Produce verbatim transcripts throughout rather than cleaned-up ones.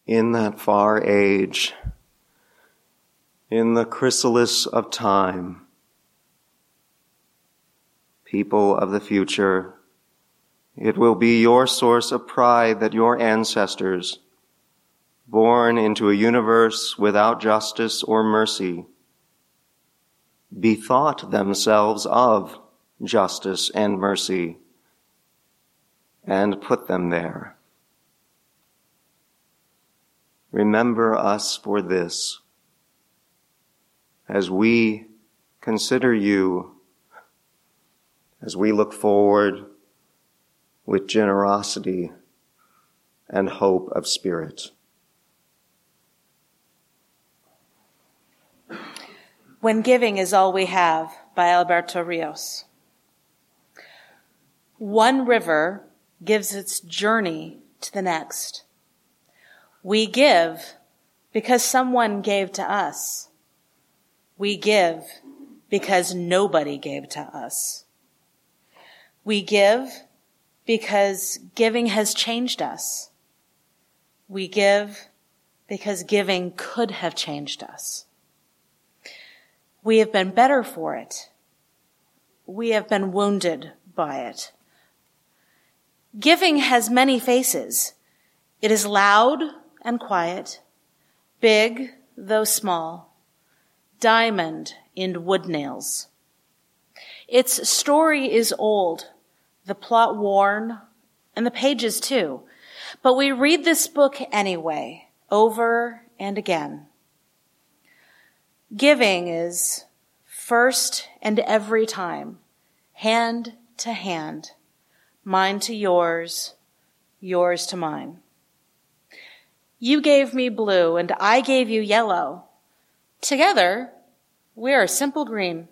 in that far age, in the chrysalis of time, people of the future, it will be your source of pride that your ancestors, born into a universe without justice or mercy, bethought themselves of justice and mercy and put them there. Remember us for this as we consider you, as we look forward with generosity and hope of spirit. When Giving is All We Have by Alberto Rios. One river gives its journey to the next. We give because someone gave to us. We give because nobody gave to us. We give because giving has changed us. We give because giving could have changed us. We have been better for it. We have been wounded by it. Giving has many faces. It is loud and quiet, big though small, diamond in wood nails. Its story is old, the plot worn, and the pages too. But we read this book anyway, over and again. Giving is first and every time, hand to hand, mine to yours, yours to mine. You gave me blue and I gave you yellow. Together, we are simple green.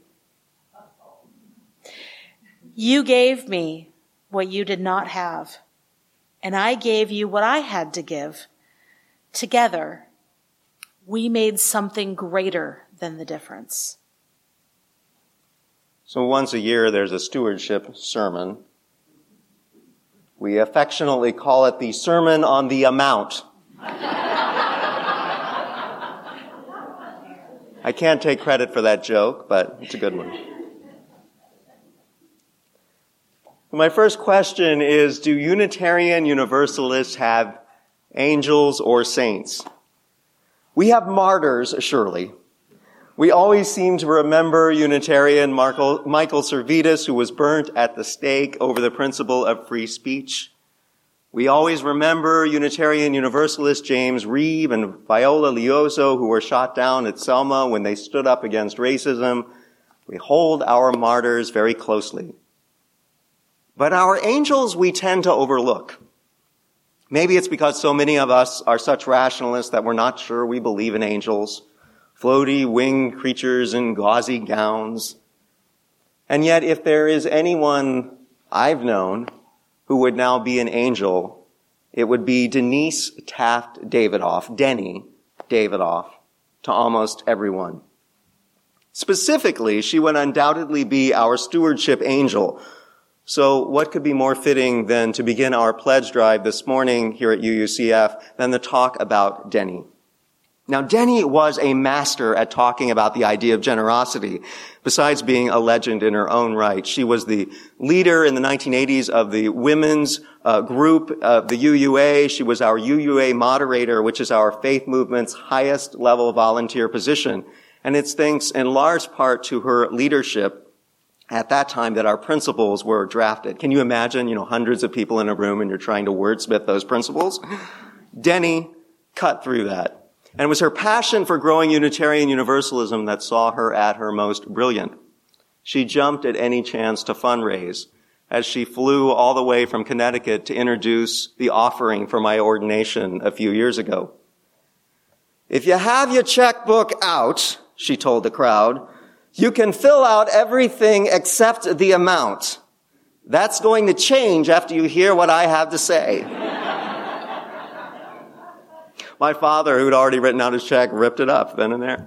You gave me what you did not have, and I gave you what I had to give. Together, we made something greater than the difference. So once a year, there's a stewardship sermon. We affectionately call it the Sermon on the Amount. I can't take credit for that joke, but it's a good one. My first question is, do Unitarian Universalists have angels or saints? We have martyrs, surely. We always seem to remember Unitarian Michael, Michael Servetus, who was burnt at the stake over the principle of free speech. We always remember Unitarian Universalist James Reeve and Viola Liuzzo, who were shot down at Selma when they stood up against racism. We hold our martyrs very closely. But our angels we tend to overlook. Maybe it's because so many of us are such rationalists that we're not sure we believe in angels, floaty winged creatures in gauzy gowns. And yet, if there is anyone I've known who would now be an angel, it would be Denise Taft Davidoff, Denny Davidoff, to almost everyone. Specifically, she would undoubtedly be our stewardship angel. So what could be more fitting than to begin our pledge drive this morning here at U U C F than to talk about Denny? Now, Denny was a master at talking about the idea of generosity. Besides being a legend in her own right, she was the leader in the nineteen eighties of the women's uh, group of the U U A. She was our U U A moderator, which is our faith movement's highest level volunteer position. And it's thanks in large part to her leadership at that time that our principles were drafted. Can you imagine, you know, hundreds of people in a room and you're trying to wordsmith those principles? Denny cut through that. And it was her passion for growing Unitarian Universalism that saw her at her most brilliant. She jumped at any chance to fundraise as she flew all the way from Connecticut to introduce the offering for my ordination a few years ago. If you have your checkbook out, she told the crowd, you can fill out everything except the amount. That's going to change after you hear what I have to say. My father, who'd already written out his check, ripped it up then and there.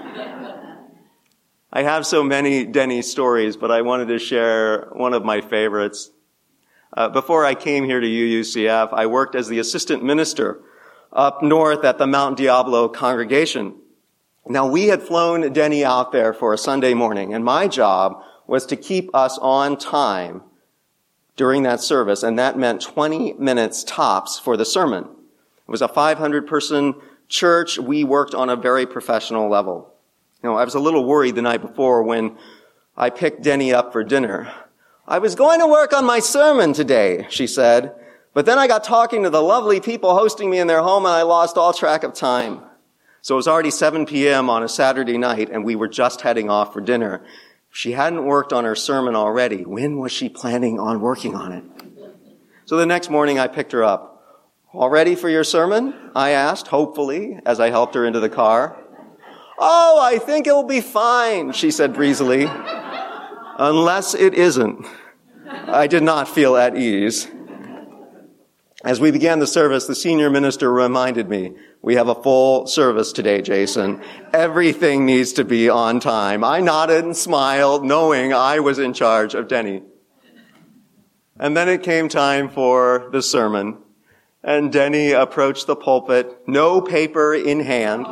I have so many Denny stories, but I wanted to share one of my favorites. Uh, before I came here to U U C F, I worked as the assistant minister up north at the Mount Diablo congregation. Now, we had flown Denny out there for a Sunday morning, and my job was to keep us on time during that service, and that meant twenty minutes tops for the sermon. It was a five hundred person church. We worked on a very professional level. You know, I was a little worried the night before when I picked Denny up for dinner. "I was going to work on my sermon today," she said, "but then I got talking to the lovely people hosting me in their home and I lost all track of time." So it was already seven p.m. on a Saturday night and we were just heading off for dinner. If she hadn't worked on her sermon already, when was she planning on working on it? So the next morning I picked her up. "All ready for your sermon?" I asked, hopefully, as I helped her into the car. "Oh, I think it'll be fine," she said breezily. "Unless it isn't." I did not feel at ease. As we began the service, the senior minister reminded me, "We have a full service today, Jason. Everything needs to be on time." I nodded and smiled, knowing I was in charge of Denny. And then it came time for the sermon, and Denny approached the pulpit, no paper in hand.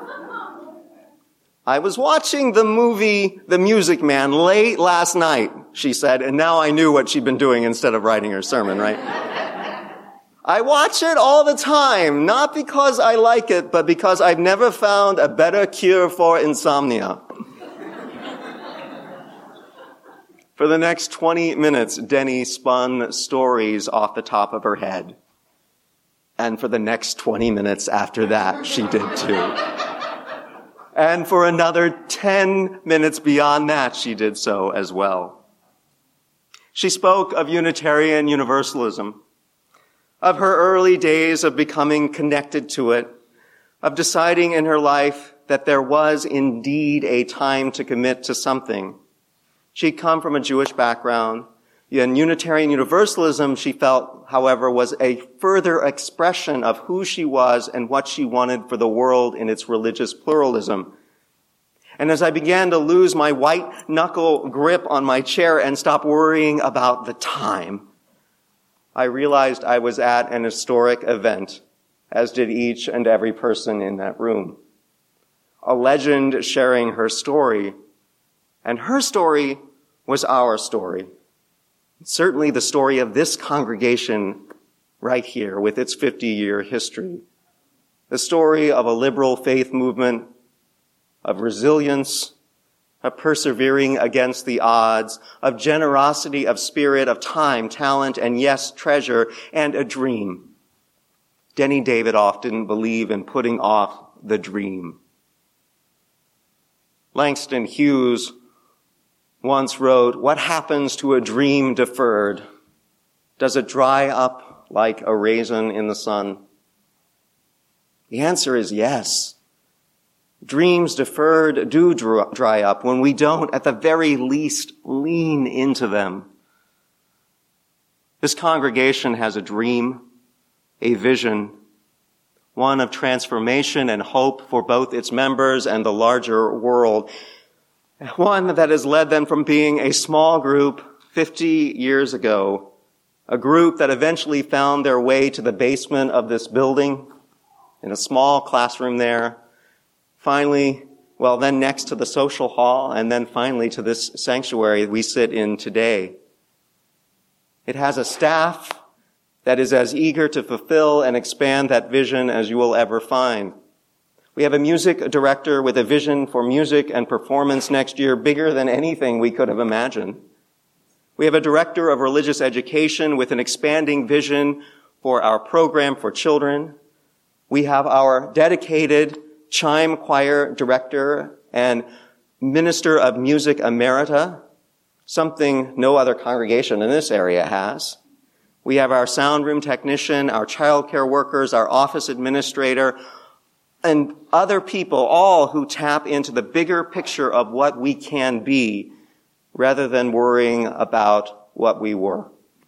"I was watching the movie The Music Man late last night," she said, and now I knew what she'd been doing instead of writing her sermon, right? "I watch it all the time, not because I like it, but because I've never found a better cure for insomnia." For the next twenty minutes, Denny spun stories off the top of her head. And for the next twenty minutes after that, she did too. And for another ten minutes beyond that, she did so as well. She spoke of Unitarian Universalism, of her early days of becoming connected to it, of deciding in her life that there was indeed a time to commit to something. She'd come from a Jewish background. In Unitarian Universalism, she felt, however, was a further expression of who she was and what she wanted for the world in its religious pluralism. And as I began to lose my white-knuckle grip on my chair and stop worrying about the time, I realized I was at an historic event, as did each and every person in that room. A legend sharing her story, and her story was our story. Certainly the story of this congregation right here with its fifty-year history. The story of a liberal faith movement, of resilience, of persevering against the odds, of generosity of spirit, of time, talent, and yes, treasure, and a dream. Denny Davidoff didn't believe in putting off the dream. Langston Hughes once wrote, "What happens to a dream deferred? Does it dry up like a raisin in the sun?" The answer is yes. Dreams deferred do dry up when we don't, at the very least, lean into them. This congregation has a dream, a vision, one of transformation and hope for both its members and the larger world. One that has led them from being a small group fifty years ago, a group that eventually found their way to the basement of this building, in a small classroom there, finally, well, then next to the social hall, and then finally to this sanctuary we sit in today. It has a staff that is as eager to fulfill and expand that vision as you will ever find. We have a music director with a vision for music and performance next year bigger than anything we could have imagined. We have a director of religious education with an expanding vision for our program for children. We have our dedicated chime choir director and minister of music emerita, something no other congregation in this area has. We have our sound room technician, our child care workers, our office administrator, and other people, all who tap into the bigger picture of what we can be rather than worrying about what we were.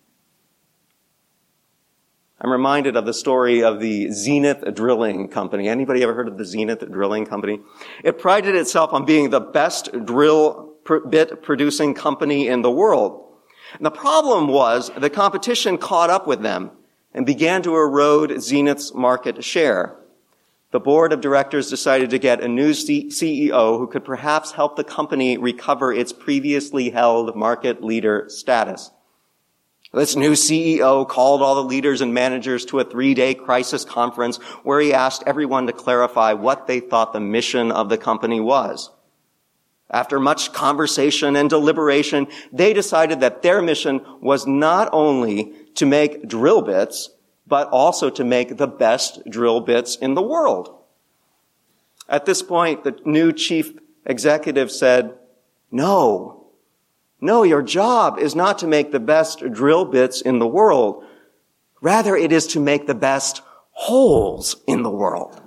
I'm reminded of the story of the Zenith Drilling Company. Anybody ever heard of the Zenith Drilling Company? It prided itself on being the best drill bit producing company in the world. And the problem was the competition caught up with them and began to erode Zenith's market share. The board of directors decided to get a new C E O who could perhaps help the company recover its previously held market leader status. This new C E O called all the leaders and managers to a three-day crisis conference where he asked everyone to clarify what they thought the mission of the company was. After much conversation and deliberation, they decided that their mission was not only to make drill bits, but also to make the best drill bits in the world. At this point, the new chief executive said, No, no, your job is not to make the best drill bits in the world. Rather, it is to make the best holes in the world.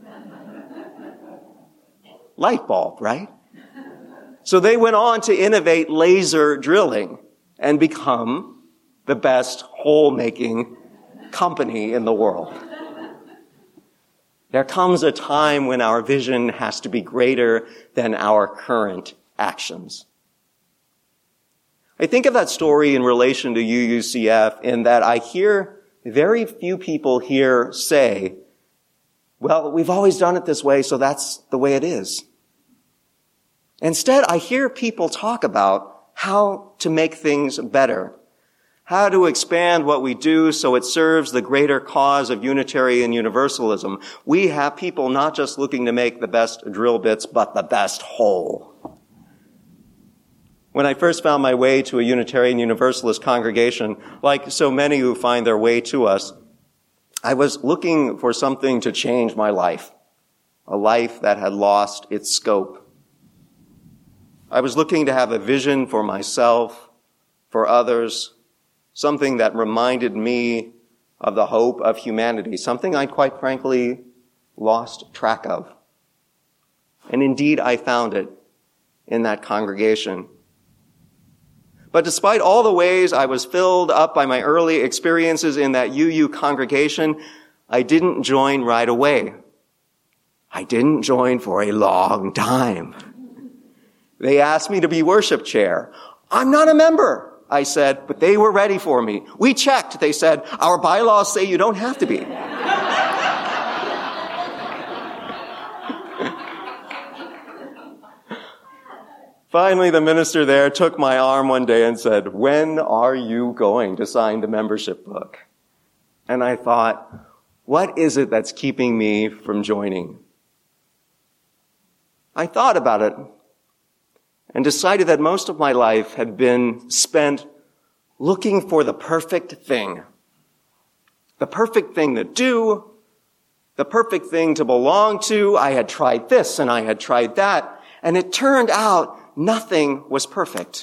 Light bulb, right? So they went on to innovate laser drilling and become the best hole-making company in the world. There comes a time when our vision has to be greater than our current actions. I think of that story in relation to U U C F in that I hear very few people here say, well, we've always done it this way, so that's the way it is. Instead, I hear people talk about how to make things better, how to expand what we do so it serves the greater cause of Unitarian Universalism. We have people not just looking to make the best drill bits, but the best hole. When I first found my way to a Unitarian Universalist congregation, like so many who find their way to us, I was looking for something to change my life, a life that had lost its scope. I was looking to have a vision for myself, for others, something that reminded me of the hope of humanity, something I quite frankly lost track of. And indeed, I found it in that congregation. But despite all the ways I was filled up by my early experiences in that U U congregation, I didn't join right away. I didn't join for a long time. They asked me to be worship chair. I'm not a member, I said, but they were ready for me. We checked, they said, our bylaws say you don't have to be. Finally, the minister there took my arm one day and said, when are you going to sign the membership book? And I thought, what is it that's keeping me from joining? I thought about it and decided that most of my life had been spent looking for the perfect thing. The perfect thing to do, the perfect thing to belong to. I had tried this and I had tried that, and it turned out nothing was perfect.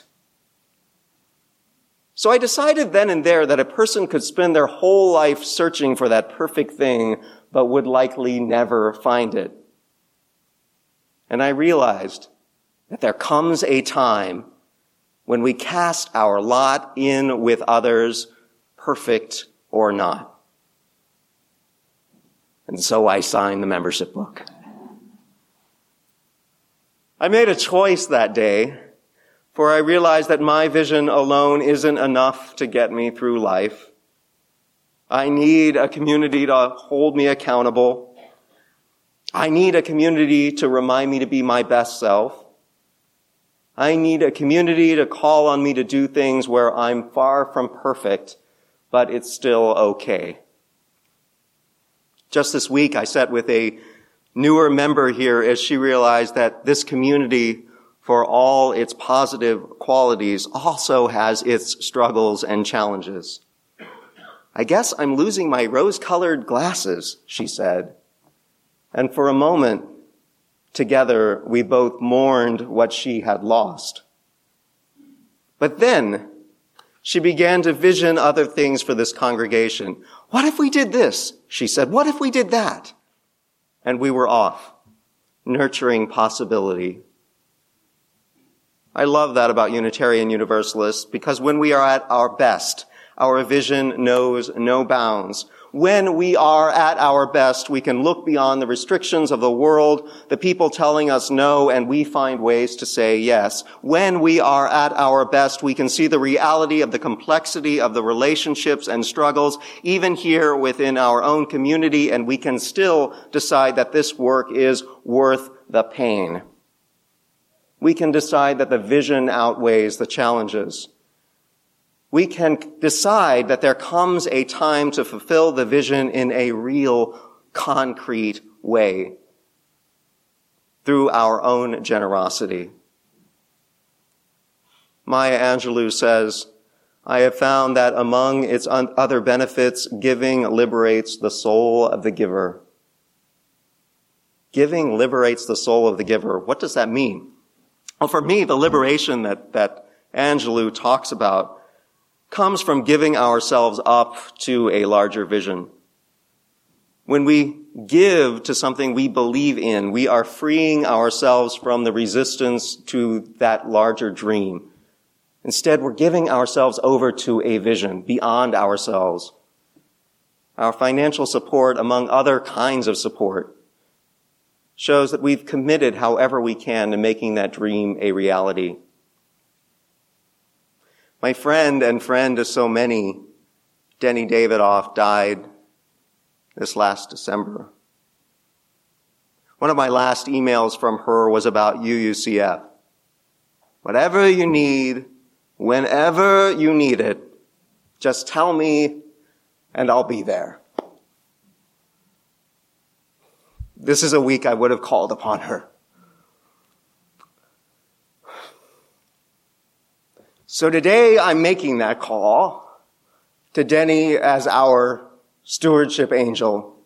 So I decided then and there that a person could spend their whole life searching for that perfect thing, but would likely never find it. And I realized that there comes a time when we cast our lot in with others, perfect or not. And so I signed the membership book. I made a choice that day, for I realized that my vision alone isn't enough to get me through life. I need a community to hold me accountable. I need a community to remind me to be my best self. I need a community to call on me to do things where I'm far from perfect, but it's still okay. Just this week, I sat with a newer member here as she realized that this community, for all its positive qualities, also has its struggles and challenges. I guess I'm losing my rose-colored glasses, she said. And for a moment, together, we both mourned what she had lost. But then, she began to vision other things for this congregation. What if we did this? She said. What if we did that? And we were off, nurturing possibility. I love that about Unitarian Universalists, because when we are at our best, our vision knows no bounds. When we are at our best, we can look beyond the restrictions of the world, the people telling us no, and we find ways to say yes. When we are at our best, we can see the reality of the complexity of the relationships and struggles, even here within our own community, and we can still decide that this work is worth the pain. We can decide that the vision outweighs the challenges. We can decide that there comes a time to fulfill the vision in a real, concrete way through our own generosity. Maya Angelou says, "I have found that among its other benefits, giving liberates the soul of the giver." Giving liberates the soul of the giver. What does that mean? Well, for me, the liberation that, that Angelou talks about comes from giving ourselves up to a larger vision. When we give to something we believe in, we are freeing ourselves from the resistance to that larger dream. Instead, we're giving ourselves over to a vision beyond ourselves. Our financial support, among other kinds of support, shows that we've committed however we can to making that dream a reality. My friend and friend to so many, Denny Davidoff, died this last December. One of my last emails from her was about U U C F. Whatever you need, whenever you need it, just tell me and I'll be there. This is a week I would have called upon her. So today I'm making that call to Denny as our stewardship angel.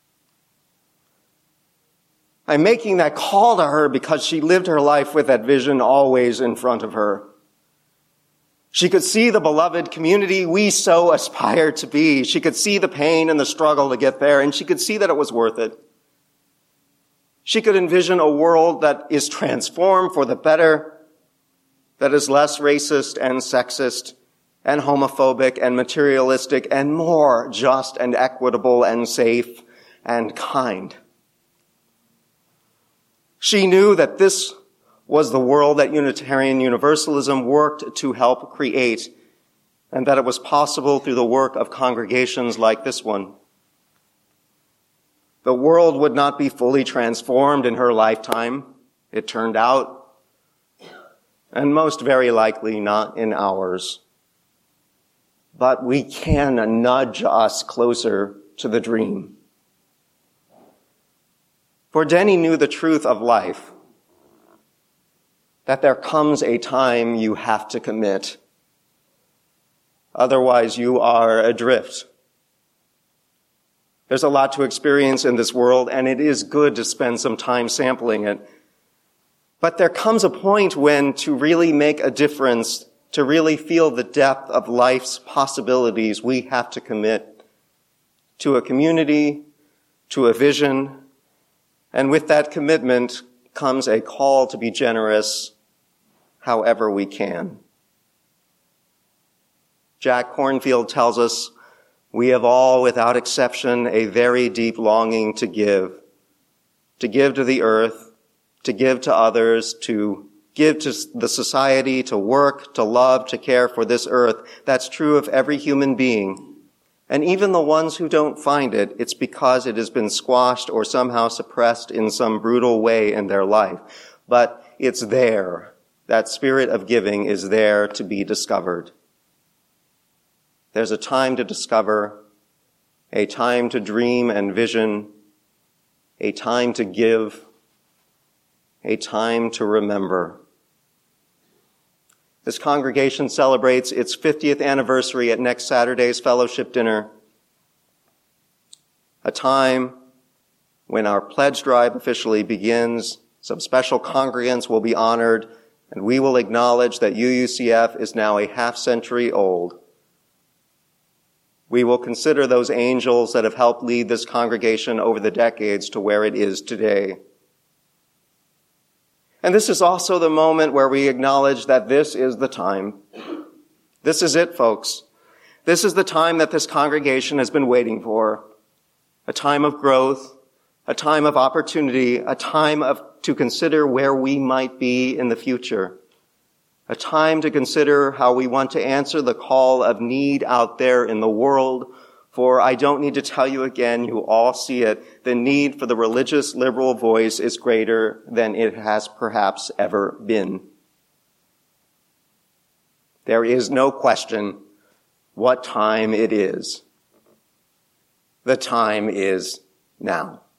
I'm making that call to her because she lived her life with that vision always in front of her. She could see the beloved community we so aspire to be. She could see the pain and the struggle to get there, and she could see that it was worth it. She could envision a world that is transformed for the better, that is less racist and sexist and homophobic and materialistic and more just and equitable and safe and kind. She knew that this was the world that Unitarian Universalism worked to help create, and that it was possible through the work of congregations like this one. The world would not be fully transformed in her lifetime, it turned out, and most very likely not in ours. But we can nudge us closer to the dream. For Denny knew the truth of life, that there comes a time you have to commit. Otherwise, you are adrift. There's a lot to experience in this world, and it is good to spend some time sampling it. But there comes a point when to really make a difference, to really feel the depth of life's possibilities, we have to commit to a community, to a vision, and with that commitment comes a call to be generous however we can. Jack Kornfield tells us, we have all, without exception, a very deep longing to give, to give to the earth, to give to others, to give to the society, to work, to love, to care for this earth. That's true of every human being. And even the ones who don't find it, it's because it has been squashed or somehow suppressed in some brutal way in their life. But it's there. That spirit of giving is there to be discovered. There's a time to discover, a time to dream and vision, a time to give, a time to remember. This congregation celebrates its fiftieth anniversary at next Saturday's fellowship dinner, a time when our pledge drive officially begins. Some special congregants will be honored, and we will acknowledge that U U C F is now a half century old. We will consider those angels that have helped lead this congregation over the decades to where it is today. And this is also the moment where we acknowledge that this is the time. This is it, folks. This is the time that this congregation has been waiting for, a time of growth, a time of opportunity, a time of to consider where we might be in the future, a time to consider how we want to answer the call of need out there in the world. For I don't need to tell you again, you all see it, the need for the religious liberal voice is greater than it has perhaps ever been. There is no question what time it is. The time is now.